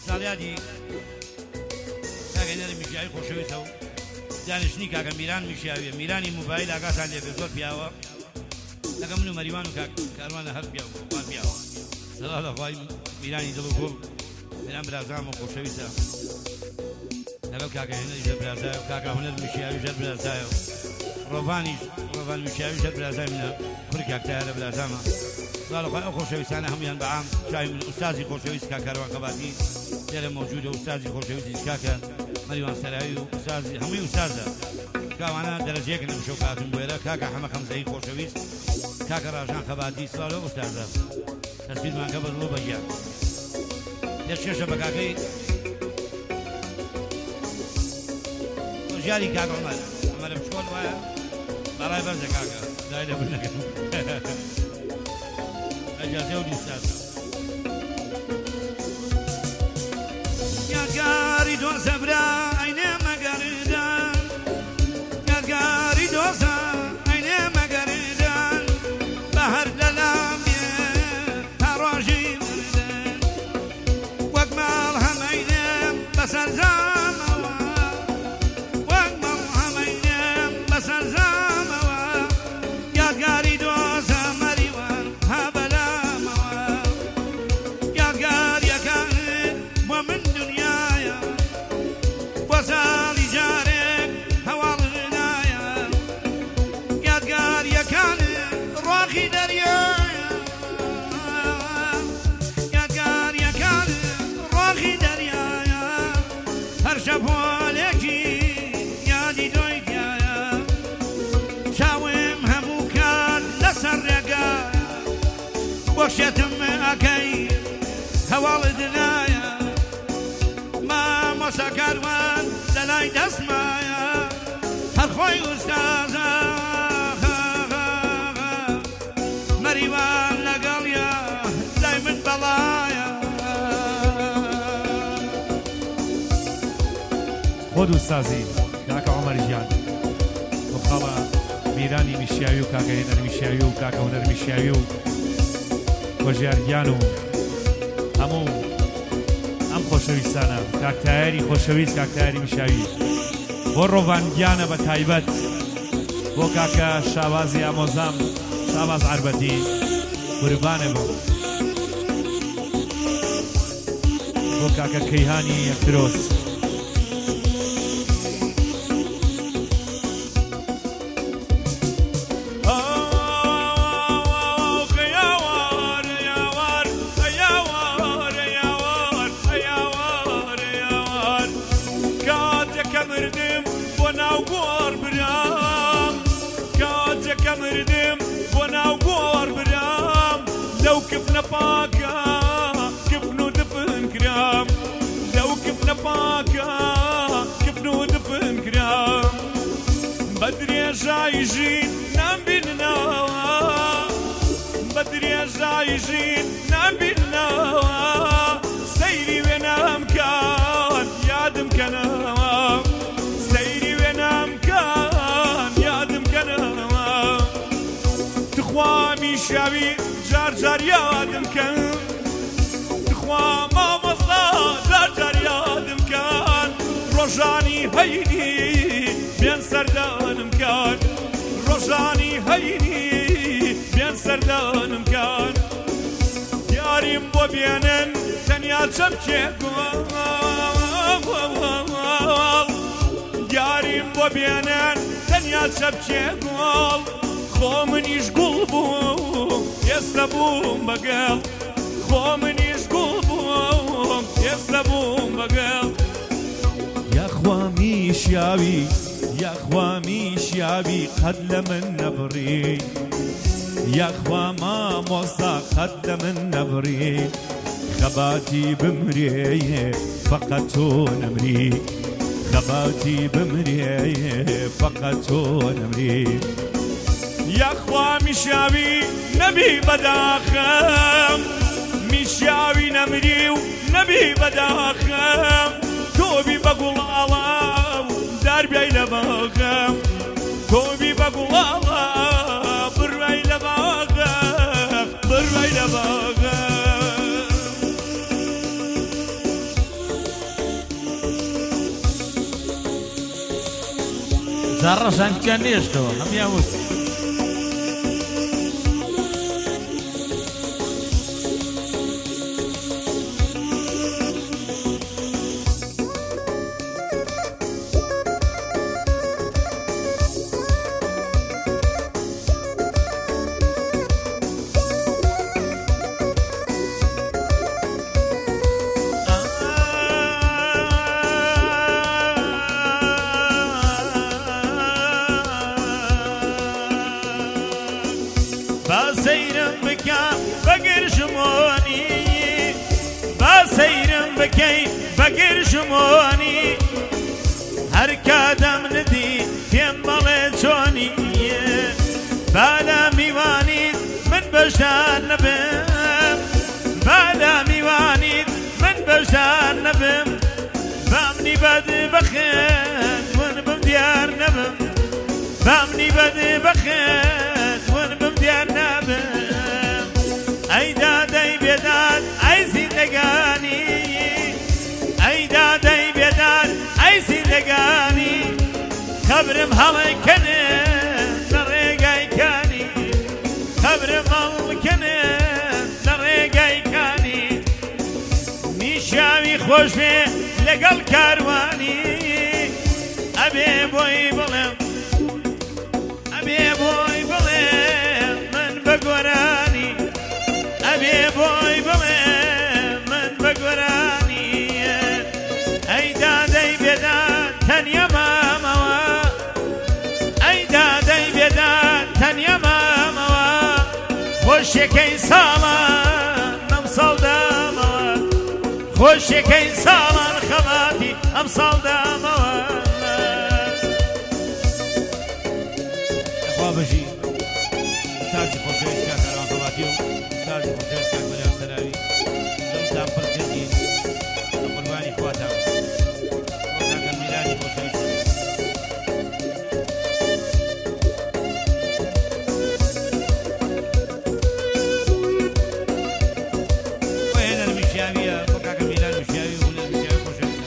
ساڵیادی کاگەنەری میشیاوی خۆشەویستە و دانیشتنی کاکە میران میشیاویە میرانی موبایل ئاگاتان لێبێ زۆر پیاوە لەگە من و مەریوان و کاروانە هەر پیاوە سەڵا لەخوای میرانی دڵ و گۆڵ میران برازامە خۆشەویستە لەگەڵ کاکە هێنەری ژەر برازایە و کاکە هونەر میشیاوی ژەر برازایە و ڕۆڤان میشیاوی ژەر برازای منە کوڕی کاکتایە لە برازامە سەڵا لەخوای ئەو خۆشەویستانە هەمویان بەعام چاوی من ئوستازی خۆشەویست کاکەروان قەباتی لێرە مەوجودە ئوستازی خۆشەویستی کاکە مەریوان سەراوی و ئوستازی هەمووی ئوستازە کاوانە دەرەجەیەکن لەم شەو کاتم بوێرە کاکە حەمە خەمزەی خۆشەویست کاکە ڕاژان قەباتی سڵاو لەو ئوستازە تەسبیلمانکە بەدڵ و بەگیان دەچێشە بە کاکەی ژیاری کاکە ئەمە لە بچکۆڵ وایە باڵای بەرزە کاکە دای لە بنەکەم ئەجازێ و ئوستازە یادگاری دۆزە برا ئەینێ مەگەردان یادگاری دۆزە ئەینێ مەگەردان بە هەر لەلام بێ تا ڕۆژی مردن وەک ماڵ هەمەینێم بەسەر زامەوە وەک ماڵ هەمەینێم بەسەر زامەوە یادگاری دۆزە مەریوان ها بەلامەوە یادگاریەکانت بۆ من دنیایە بۆ ساڵی جارێک هەواڵنایە یادگاریەکانت ڕۆخی دەریایە یادگاریەکانت ڕۆخی دەریایە هەر شەپۆلێکی یادی دۆی دیایە چاوم هەموو کات لەسەر ڕێگایە بۆشێتم ئەکەی هەواڵدنایە مامۆسا کاروان لە لای دەستمایە هەر خۆی ئوستازە مەریوان لەگەڵیە لای من بەڵایە خۆت ئوستازی کاکە عومەری گیان وەخەڵە میرانی میشیاوی و کاکە هێنەر میشیاوی و کاکە هونەر میشیاوی و خۆژیارگیان و هەموو ئەم خۆشەویستانە کاکتایاری خۆشەویست کاکتایاری میشاوی بۆ ڕۆڤانگیانە بە تایبەت بۆ کاکە شاوازی ئامۆزام شاواز عربەتی قوربانێ بۆ کاکە کەیهانی یەکترۆس مردم بۆ ناو گۆڕ برام لەو کفنە پاکە کفن و دفن کرام لەو کفنە پاکە کفن و دفن کرام بە درێژایی ژین نامبیننەوە بە درێژایی ژین نامبیننەوە سەیری وێنەم کات یادم کەنەوە سەیری وێنەم کات یادم کەنەوە تخوا میشاوی جار جار یادم کەن تخوا مامۆستا جار جار یادم کەن ڕۆژانی هەینی بێن سەردانم کەن ڕۆژانی هەینی بێن سەردانم کەن یاریم بۆ بێنن تەنیا چەمکێکۆڵ یاریم بۆ بێنن تەنیا چەمکێکۆڵ خۆ منیش گوڵ بووم ئێستا بووم بەگەڵ خۆ منیش گوڵ بووم ئێستا بووم بەگەڵ یاخوا میشیاوی یاخوا میشیاوی قەت لە من نەبڕی یاخوا مامۆستا قەت لە من نەبڕی خەباتی بمرێ فەقەت تۆ نەمری خەباتی بمرێ فەقەت تۆ نەمری یاخوا میشاوی نەبی بەداخەم میشاوی نەمری و نەبی بەداخەم تۆبی بە گوڵاڵە دەربیای لە باغەم تۆبی بە گوڵاڵە بڕوای لە باغەم بڕوای لە باغەم زارڕەشان کیان نێشتەوە هەمیان وت باسەیرم بکە بەگرژمۆنی باسەیرم بکەی بەگرژمۆنی هەر کاتەم ندی پێم بەڵێ چۆنی بالا میوانیت من بەشدار نەبم بالا میوانیت من بەشدار نەبم بامنی بەد بەخێت ون بم دیار نەبم بامنی بەد بەخێت ون بم دیار نەبم ئەی دادەی بێداد ئەی زیندەگانی ئەی دادەی بێداد ئەی زیندەگانی خەبرم هەڵەکەنێ لە ڕێگای کانی خەبرم هەڵکەنێ لە ڕێگای کانی میشاوی خۆش بێ لەگەڵ کاروانی ئەبێ بۆی بڵێم ئەبێ بۆی بڵێم من بە گۆرانی ئەبێ بۆی بڵێم من بە گۆرانی ئەی دادەی بێداد تەنیا مامەوە ئەی دادەی بێداد تەنیا مامەوە خۆشیەکەی ساڵان ئەم ساڵدامەوە خۆشیەکەی ساڵان خەڵاتی ئەم ساڵدامەوە بەژی سازی خۆشەویست کاک کاروان خەڵاتی و سازی خۆشەویست کاک بەریان سەراوی دڵتان پڕ کردین بە قوربانی خواتان بۆ کاکە میلانی خۆشەویست بۆ هێنەر میشیاویە بۆ کاکە میلان میشیاوی و هونەر میشیاوی خۆشەویستە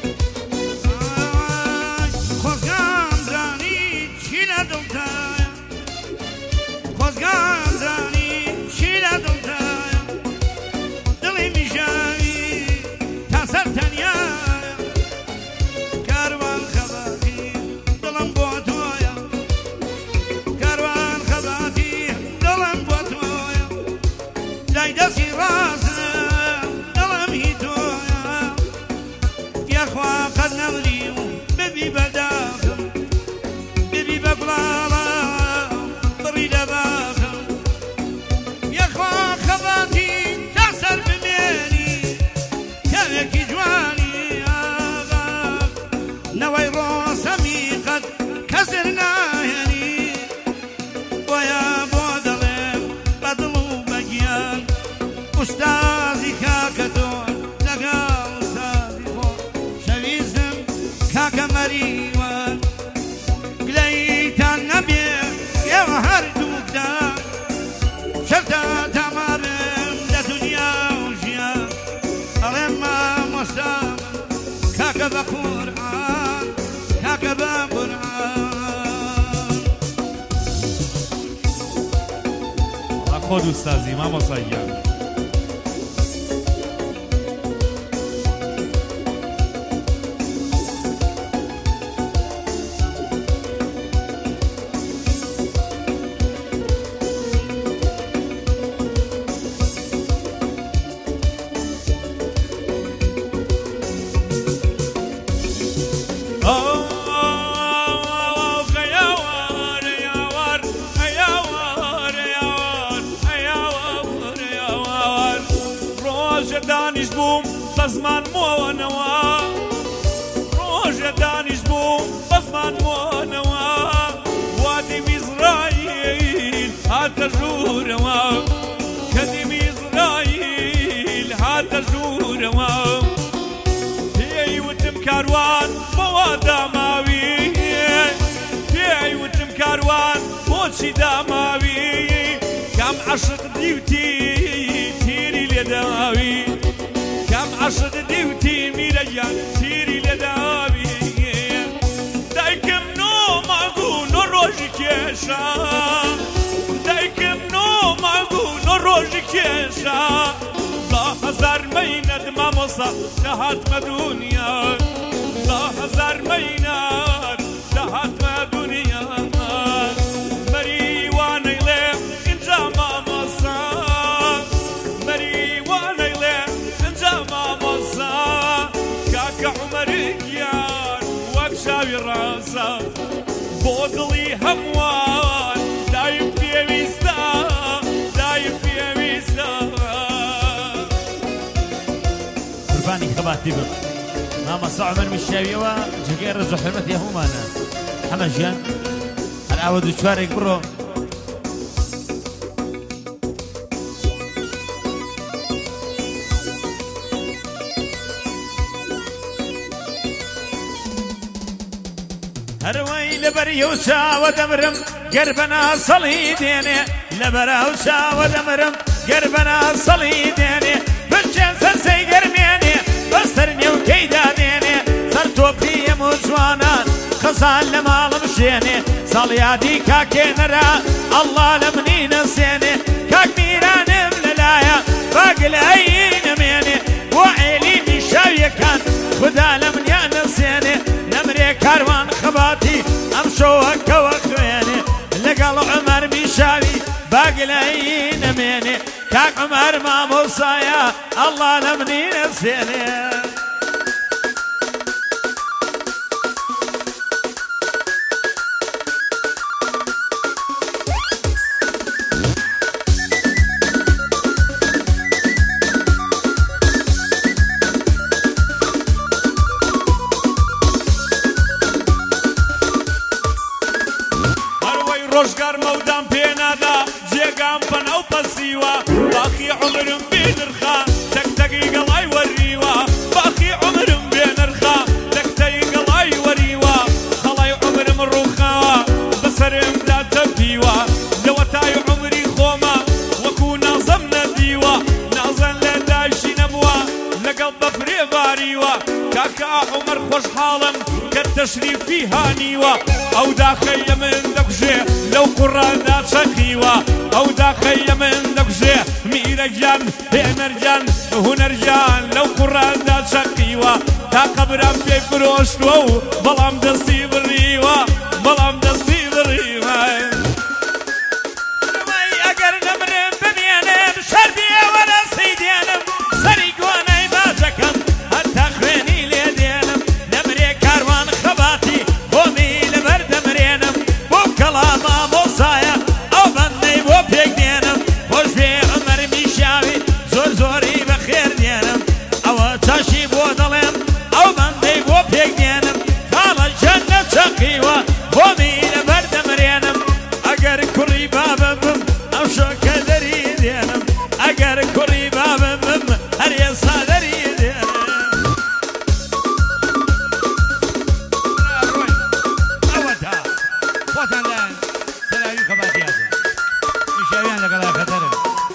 خۆزگام زانی چی لە دڵتایە خۆزگام زانی چی لە دڵتایە دڵی میژاوی تا سەر تەنیایە کاروان خەباتی دڵم بۆ تۆیە کاروان خەباتی دڵم بۆ تۆیە لای دەستی ڕاستم دڵم هی تۆیە یەخوا قەت نەوری و ببی بەداخم ببی بە گوڵاڵم بڕی لە باخم یەخوا خەباتی تا سەر بمێنی کەوێکی جوانی ئاغا نەوەی ڕۆسەمی قەت کەسر ناهێنی بۆیە بۆ دەڵێم بە دڵ و بەگیان ئوستازی کاکە تۆن لەگەڵ ئوستازی خۆ شەویستم کاکە مەریوان گلەیتان نەبێ ئێوە هەردووکدان شەرتە تەمارم لە دنیا و ژیان ئەڵێم مامۆستام کاکە بە قورئان کاکە بە قورئان خۆ دووستازی مامۆساییان دانیش بووم بە زمانمۆنەوە ڕۆژە دانیش بووم بە زمانمۆنەوە وادی میزراییل هاتە ژوورەوە کەدی میزراییل هاتە ژوورەوە پێی وتم کاروان بۆوا داماوی پێی وتم کاروان بۆچی داماوی کام عەشق دیوتی تیری لێداوی کام عەشق دیوتی میرەیان تیری لێداوی دایکم نۆمە کێشە دایکم نۆ ماگوو نۆ ڕۆژی کێشە دا هەزار مەینەت مامۆسا دەهاتمە دونیا دا هەزار مەینەت دەهاتمە دونیا مەریوانەی لێ اینجا مامۆسا مەریوانەی لێ اینجا مامۆسا کاکە عومەریان وەک شاوی ڕازە بۆ دڵی هەمووان دایم پێویستە دایم پێویستە قوربانی خەباتی بم مامۆستا عومەر میشاویەوە جگەی ڕێز و حورمەتی هەمومانە حەمە ژیان هەر ئاوە دووچوارێک بڕۆ هەروەی لەبەریە و چاوە دەمرم گەر بەنا سەڵی دێنێ لەبەرا و چاوە دەمرم گەر بەنا سەڵی دێنێ بچێن سەرسەی گەرمێنێ بەستەر نێوکەیدا دێنێ سەر تۆپی ئەم و جوانان خەزان لە ماڵم شێنێ سەڵیادی کاکێنەرا ئەڵڵا لە منی نەسێنێ کاک میرانم لەلایە باگلایی نەمێنێ بۆ عێلی میشاویەکان خدا لە منیا نەسێنێ نەمرێ کاروان خەباتی ئەم شەوەکەوە خوێنێ لەگەڵ عومەر میشاوی باگلایی نەمێنێ کاک عومەر مامۆسایە ئەڵڵا لە منی نەسێنێ ڕۆژگار مەودام پێنادا جێگام بەناو پەسیوە باقی عومرم بێنرخا تەکتەکی گەڵای وەریوە باقی عومرم بێنرخا تەکتەی گەڵای وەریوە خەڵای عومرم ڕووخاوە بەسەرمدا تەپیوە لەوە تای عومری خۆمە وەکو نازەم نەدیوە نازەن لێ دایشی نەبووە لەگەڵ بەفرێ باریوە کاکە عومەر خۆشحاڵم کە تەشریفی هانیوە ئەو داخەی لە من دەکوژێ لەو قوڕاندا چەقیوە ئەو داخەی لە من دەکوژێ میرەگیان هێنەرگیان هونەرگیان لەو قوڕاندا چەقیوە تا قەبرام پێی فرۆشتووە و بەڵام دەستی بڕیوە بەڵام دەستی بڕیوە ئەگەر نەمرم بمێنم شەربیە وەرەسی دێنم سەری گۆنەی باجەکەم هەتا خوێنی لێ دێنم نەمرێ کاروان خەباتی بۆمی لەبەر دەمرێنم بۆ کەڵا مامۆسایە ئەو بەندەی بۆ پێک دێنم خۆش بێ عومەر میشاوی زۆر زۆری بەخێر دێنم ئەوە چاشی بۆ دەڵێم ئەو بەندەی بۆ پێک دێنم خاڵە جەنە چەقیوە بۆمی لەبەر دەمرێنم ئەگەر کوڕی بابە بم ئەو شۆکە دەری دێنم ئەگەر کوڕی بابە بم هەر ئێستا دەری دێنم ئەوەتا خۆتان لایەن سەلاوی خەباتیاتن میشاویان لەگەڵا خەتەرن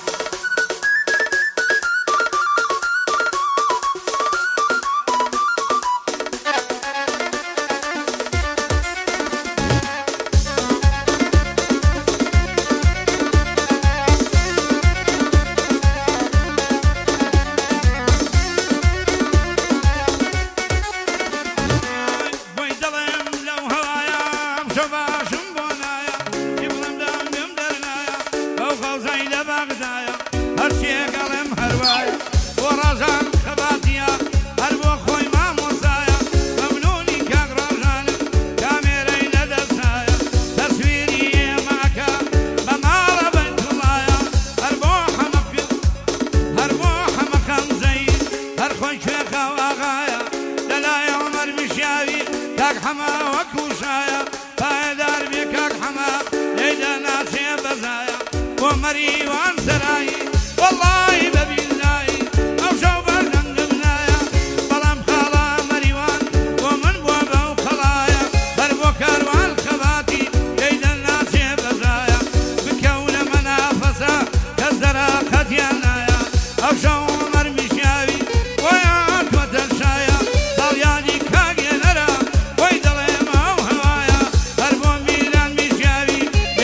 بۆی دەڵێم لەو هەوایە ئەمشەو باشم بۆ نایە چی بڵێم دەنگم دەرنایە بەو خەوزەی لە بەغدایە هەرچیەکەڵێم هەروایە بۆ ڕەژان خەباتیە هەر بۆ خۆی مامۆسایە مەمنوونی کاک ڕەژانم کامێرەی لەدەستایە تەسویری ئێماکە بە ماڵە بەیتوڵایە هەر بۆ هەمە خەمزەی هەر خۆی کوێخەو ئاغایە لەلای عومەر میشاوی کاک حەما وەکو شایە پایدار بێ کاک حەما لێدە ناچێ بەزایە بۆ مەریوان سەرایی وەڵڵی بەبیلایی ئەو شەو بەردەنگم نایە بەڵام خاڵا مەریوان بۆ من بووە بەو خەڵایە هەر بۆ کاروان خەباتی لێدە ناچێ بەزایە بکەونە مەنافەسە کەس دەراقەتیان نایە ئەو شەو عومەر میشاوی وەیان تۆتە شایە ساڵیادی کاگێنەرە وەی دەڵێم ئەو هەوایە هەر بۆ میران میشاوی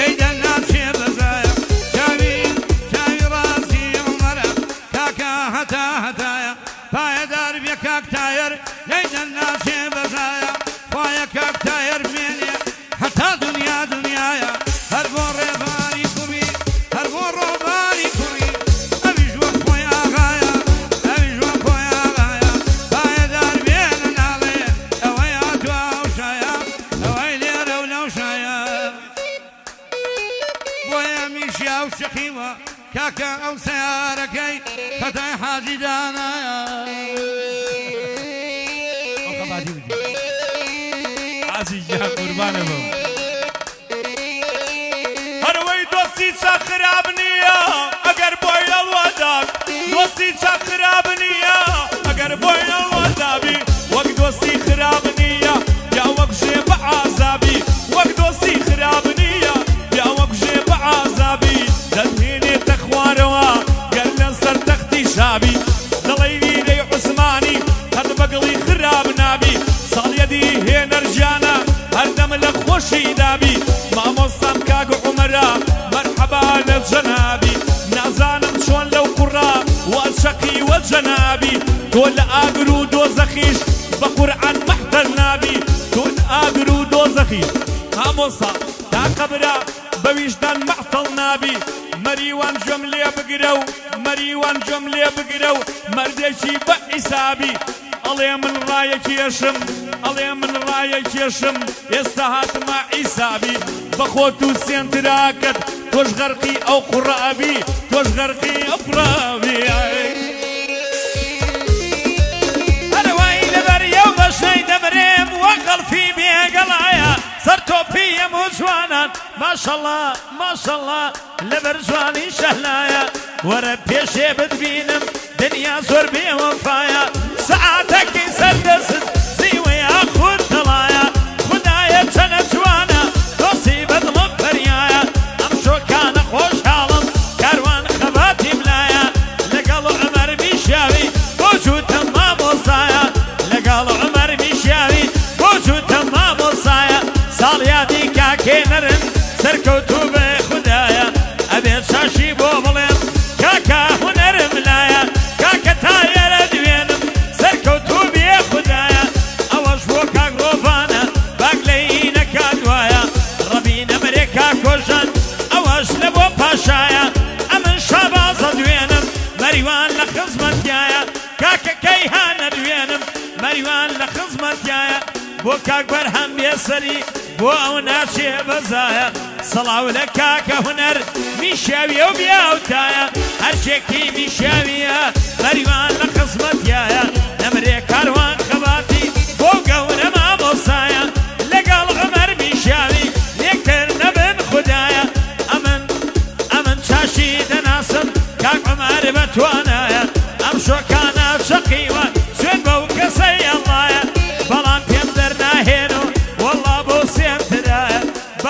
بێ کاک تایر لەیدەن ناچێ بەزایە خوایە کاک تایر بمێنێ هەتا دنیا دنیایە هەر بۆ ڕێباری کوڕی هەر بۆ ڕۆباری کوڕی ئەویش وەک خۆی ئاغایە ئەویش وەک خۆی ئاغایە پایەدار بێنە ناڵێ ئەوەی هاتووە ئەو شایە ئەوەی لێرە و لەو شایە بۆیە میشیا و شەقیوە کاکە ئەو سیارەکەی خەتای حاجی دانایە حاجی جان قوربانە بم هەروەی دۆستی چا خراب نییە ئەگەر بۆی ئەڵوەدان دۆستی چا خراب نییە ئەگەر بۆی ئەڵوەدابی وەک دۆستی خراب نییە یا وەک ژێ بە ئازابی وەک دۆستی خراب نییە یا وەک ژێ بە ئازابی دەتهێنێتە خوارەوە گەر لەسەر تەختی شابی دەڵێی ویرەی عوسمانی هەر بەگڵی خراب نابی ساڵیەدی هێنەرژیانە هەردەم لە خۆشی دابی مامۆستام کاک عومەرە مەرحەبا لە جەنابی نازانم چۆن لەو کوڕا وەشەقی وە جەنابی تۆ لە ئاگر و دۆزەخیش بە قورعان مەحتەل نابی تۆ لە ئاگر و دۆزەخیش مامۆستا تا قەبرە بە ویژدان مەحتەڵ نابی مەریوان گوێم لێ بگرە و مەریوان گوێم لێ بگرە و مەردێکی بە حیسابی ئەڵێ من ڕایەکێشم ئەڵێ من ڕایەکێشم ئێستا هاتمە حیسابی بەخۆت و سێنتراکەت تۆش غەرقی ئەو قوڕابی تۆش غەرقی ئەو قوڕابی هەروەی لەبەر یەو بەشەی دەبرێم وەک غەڵفی بێگەڵایە سەر تۆپیم و جوانان ماشەڵڵا ماشەڵڵا لەبەر جوانی شەهلایە وەرە پێشێ بتبینم دنیا زۆر بێوەفایە سەعاتێکی سەردەست زیوەیە خود دڵایە خودایە چەنە جوانە دۆسی بەدڵم فەریایە ئەم شۆکانە خۆشحاڵم کاروان خەباتی ملایە لەگەڵ عومەر میشاوی بۆ جووتم مامۆستایە لەگەڵ عومەر میشاوی بۆ جووتم مامۆستایە ساڵیادی کاکێنەرن سەرکەوتوو بێ خودایە ئەبێت شاشی بۆ بڵێم کاکە هونەرم لایە کاکە تایەرە دوێنم سەرکەوتوو بێ خودایە ئەوەش بۆ کاک ڕۆڤانە باگلەی نەکاتوایە ڕەبی نەمرێ کاکۆژان ئەوەش لە بۆ پاشایە ئەمن شابازە دوێنم مەریوان لە خزمەتیایە کاکە کەیهانە دوێنم مەریوان لە خزمەتیایە بۆ کاک بەرهەم بێسەری بۆ ئەو ناچێ بەزایە سەڵاو لە کاکە هونەر میشاویە و بیاوتایە هەرچێکی میشاویە مەریوان لە خزمەتیایە نەمرێ کاروان خەباتی بۆ گەورە مامۆستایە لەگەڵ عومەر میشاوی لێکتر نەبن خودایە ئەمن چاشی دەناسم کاک عومەر بەتوانایە ئەم شۆکانە شەقیوە سوێن بەو کەسەی ئەڵایە بەڵام پێم دەرناهێن و وەڵڵا بۆ سێنترایە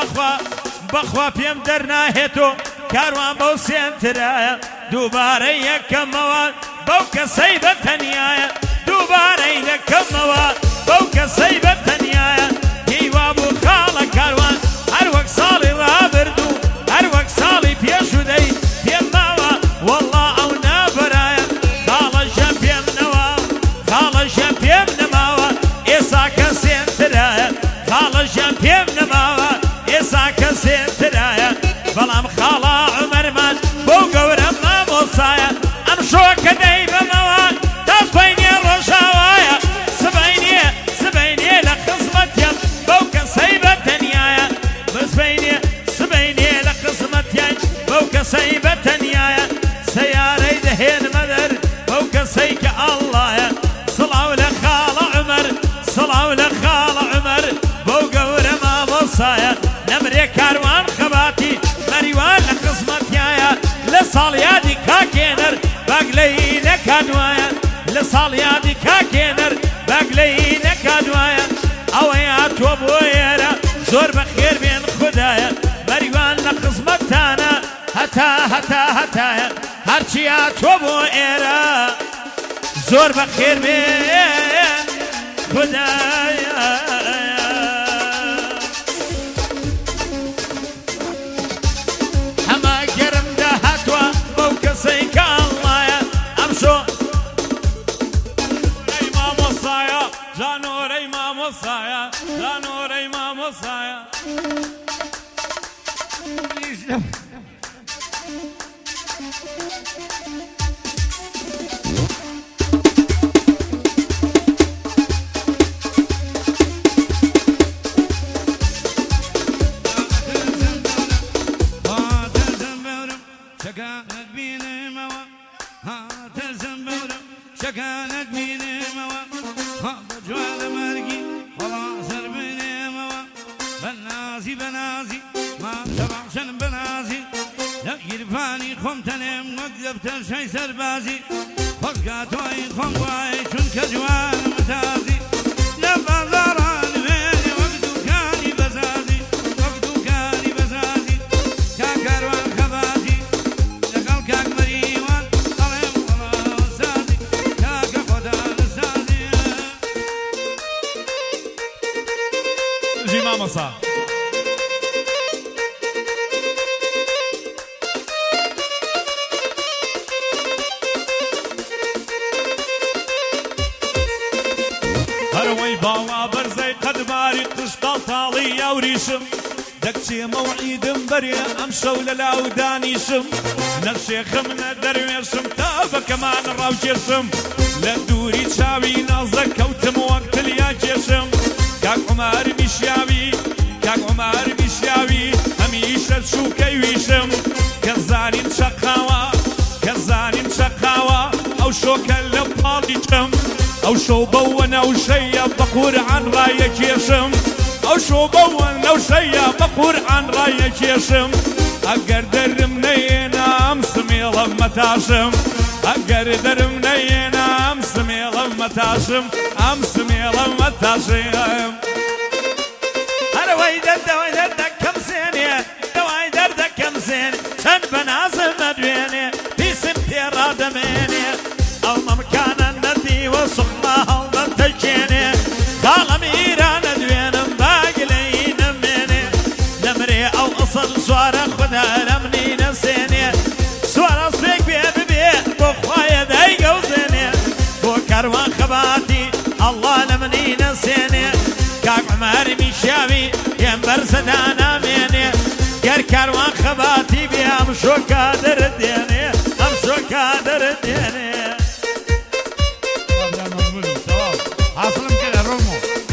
بەخوا پێم دەرناهێت و کاروان بەو سێنترایە دووبارەی یەکەمەوە بەو کەسەی بەتەنیایە دووبارەی دەکەمەوە بەو کەسەی بەتەنیایە هیوا بوو خاڵە کاروان هەر وەک ساڵی ڕابردوو هەر وەک ساڵی پێشودەی پێم ماوە وەڵڵا ئەو نابەرایە خاڵەژە پێم نەوە خاڵەژە پێم نەماوە ئێسا کە سێنترایە خاڵەژە پێم نەماوە ئێسا کە سێنترایە بەڵام خاڵا عومەرمان بۆ گەورە مامۆستایە ئەم شۆکە دەی بەمەوە دەستبەینێ ڕۆژاوایە سبەینێ لە خزمەتیان بەو کەسەی بەتەنیایە سبەینێ لە خزمەتیان بەو کەسەی بەتەنیایە سەیارەی دەهێنمە دەر بەو کەسەی کە ئەڵڵایە سڵاو لە خاڵە عومەر سڵاو لە خاڵە عومەر بەو گەورە مامۆستایە نەمرێ کاروان خەباتی مەریوان لە خزمەتیایە لە ساڵیادی کاکێنەر باگلەی نەکاتوایە لە ساڵیادی کاکێنەر باگلەی نەکاتوایە ئەوەی هاتووە بۆ ئێرە زۆر بەخێر بێن خودایە مەریوان لە خزمەتانە هەتایە هەرچی هاتووە بۆ ئێرە زۆر بەخێر بێن خودایە هەما گەرم داهاتوە بەو کەسەی کە ئەڵڵایە ئەم شۆ جانۆرەی مامۆسایە جانۆرەی مامۆسایە شكانت بينموا هات الزنبورة شكانت بينموا هات جوال مرقي والله سر بينموا بنازي بنازي ما شبعشن بنازي لا يرفاني خم تنم وقفت شي سربازي فقاتوي خم واي شن كجوال متازي لا بازاران بيني وقتو كاني بزازي وقتو كاني بزازي كاكروان خبازي كاك مريوان طلب والله سازي كاك خدان سازي جي مامۆسا هەروەی باوا بەرزەی قەدباری قشتاڵ تاڵی یاوریشم دەکچێ مەوعیدم بەرێ ئەم شەو لە لاودانیشم نە شێخم نە دەروێشم تا بەکەمان ڕاوکێشم لە دووری چاوی نازە کەوتم وەک تلیا کێشم کاک عومەر میشیاوی کاک عومەر میشیاوی هەمیشە چووکەی ویشم کە زانین چەقاوە کە زانین چەقاوە ئەو شۆکە لە پاڵیکەم ئەو شەو بەوە نەوشەیە بە قورعان ڕایەکێشم ئەو شۆ بەوە نەوشەیە بە قورعان ڕایەکێشم ئەگەر دەرم نەیێنا ئەم سمێڵە مەتاشم ئەگەر دەرم نەیێنا ئەم سمێڵە مەتاشم ئەم سمێڵە مەتاشم هەروەی دەردەوەی دەردەکەم سێنێ دەوای دەردەکەم سێن چەند بەنازم نەدوێنێ پیسم پێڕادەمێنێ ئەو مەمکانە نەدیوە سوخما هەڵدەتەکێنێ کاڵەم ئیرانە دوێنم باگلەی نەمێنێ نەمرێ ئەو ئەسڵ سوارە خودە لەمنی نەسێنێ سوارە سپێک بێ ببێ بۆ خوایە دایگەوزێنێ بۆ کەروان خەباتی ئەڵڵا لەمنی نەسێنێ کاک عومەر میشیاوی پێم بەرزەدا نامێنێ گەر کەروان خەباتی بێ ئەم شۆکە دەردێنێ ئەم شۆکە دەردێنێ حاصلم كده رومو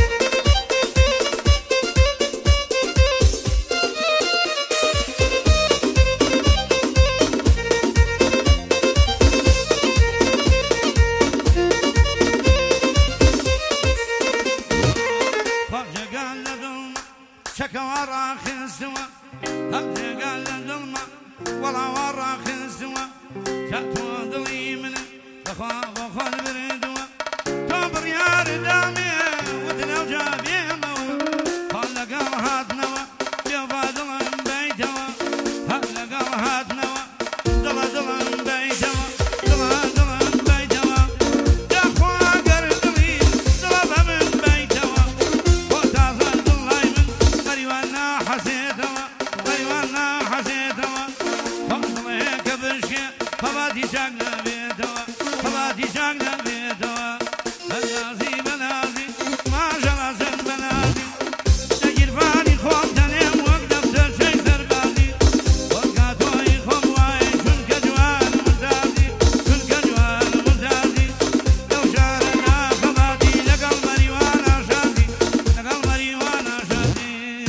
فرجة قال لظلمة شكا وراخ السوا فرجة قال لظلمة والله وراخ السوا جات وضلي من بخاف وخل بردوا كبر يا ردامي ودنا وجابي موا خلق هات نوا يا فاضل بيتوا خلق هات نوا دل بيتوا دل بيتوا يا اخوا قربي دل من بيتوا وتعزل الله من مريوانا حسيتوا مريوانا حسيتوا فضل هيك برشك فباتي شاقنا بيتوا فباتي شاقنا بيتوا بنازي بنازي ما جلسن بنازي تجير فاني خوم تنم وقدفت شي سربازي وقاتوي خوم واي شن كجوان ممتازي شن كجوان ممتازي لو شارنا خباتي لقل مريوانا شادي لقل مريوانا شادي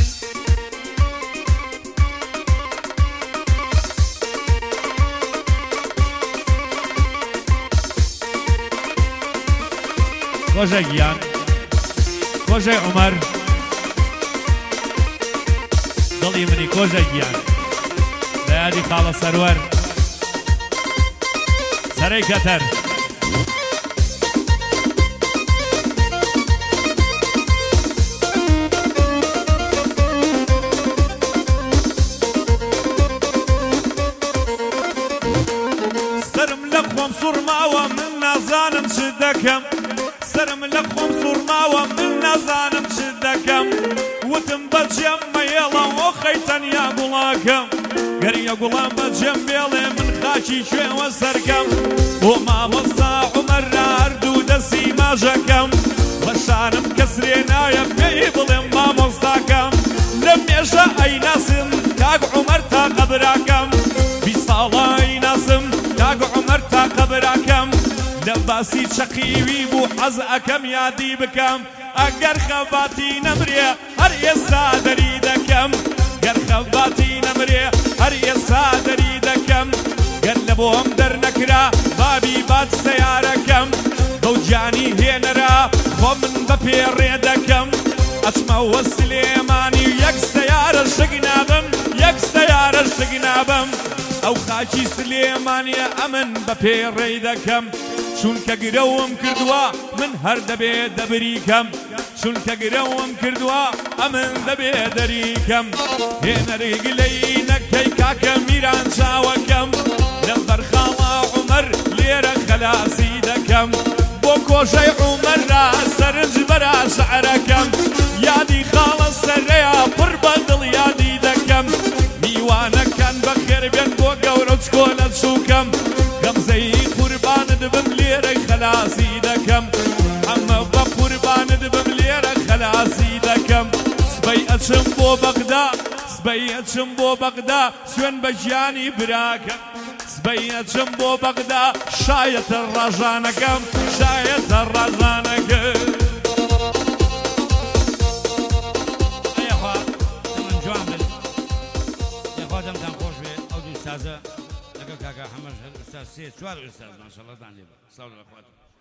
کۆژە گیان کۆژەی عومەر دڵی منی کۆژە گیان لە یادی خاڵە سەروەر سەرەی کەتەر سرم لە خۆم سوڕماوە من نازانم چ دەکەم سرم لە خۆم سوڕماوە من نازانم چ دەکەم وتم بەجێم مەیێڵە ئۆ خەی تەنیا گوڵاکەم گەریە گوڵام بەجێم بێڵێ من خاکی کوێوە سەرکەم بۆ مامۆستا عومەر هەردوو دەستی ماژەکەم بە دەزانم کەسرێ نایە پێی بڵێم مامۆستاکەم لە مێژە ئەیناسم کاک عومەر تا قەبراکەم 20 ساڵە ئەیناسم کاک عومەر تا قەبراکەم لە باسی چەقیوی بوو حەز ئەکەم یادی بکەم ئەگەر خەباتی نەمرێ هەر ئێستا دەری دەکەم گەر خەباتی نەمرێ هەر ئێستا دەری دەکەم گەر لە بۆم دەرنەکرا بابی بات سەیارەکەم بەو گیانی هێنەرا خۆ من بە پێڕێ دەکەم ئەچمەوە سلێمانی و یەک سەیارە شک نابم یەک سەیارە شک نابم ئەو خاکی سلێمانیە ئەمن بە پێڕێی دەکەم چونکە گرەوم کردووە من هەر دەبێ دەبریکەم چونکە گرەوم کردووە ئەمن دەبێ دەریکەم هێنەری گلەی نەکەی کاکە میران چاوەکەم لەبەر خاڵا عومەر لێرە خەلاسی دەکەم بۆ کۆشەی عومەرا سەرنج بەرا شەعرەکەم یادی خاڵە سەرەیە پڕ بە دڵ یادی دەکەم میوانەکان بەخێر بێن بۆ گەورە چکۆنە چووکەم غەمزەی قوربانت بم لێرەی خەلاسی دەکەم ئەمە بە قوربانت بم لێرە خەلاسی دەکەم سبەی ئەچم بۆ بەغدا سبەی ئەچم بۆ بەغدا سوێن بە ژیانی براکەم سبەی ئەچم بۆ بەغدا شایەتە ڕەژانەکەم شایەتە ڕەژانەکەم تازە لەگەڵ کاکە حەمەد ئوستاز 3-4 ئوستاز ماشەڵڵا دان لێ بە ساڵ لە خۆات